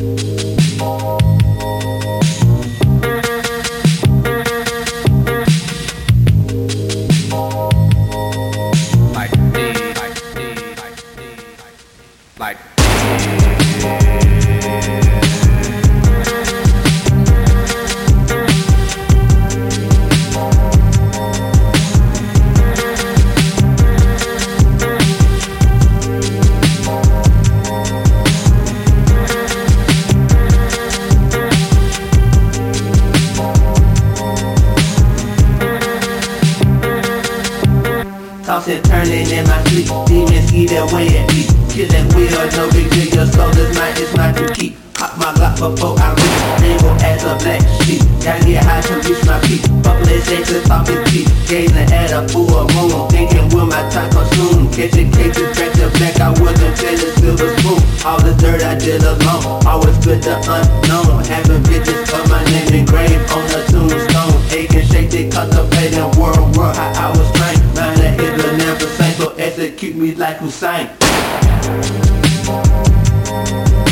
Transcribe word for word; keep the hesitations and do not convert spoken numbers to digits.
Like tossing, turning in my sleep. Demons eat away at me. Killing wheel, no big deal. Your soul is mine, it's mine to keep. Pop my Glock before I reach. Rainbow as a black sheep. Gotta get high to reach my peak. Bubbling shakes and talking cheap. Gazing at a full moon. Thinking will my time consume. Catching cases back to back. I wasn't feeling silver spoon. All the dirt I did alone. Always with the unknown. Having bitches of my name engraved on the tombstone. Aching, shaking, contemplating world, world. How I was trained. Mind that it will never sink. So execute me like Hussein.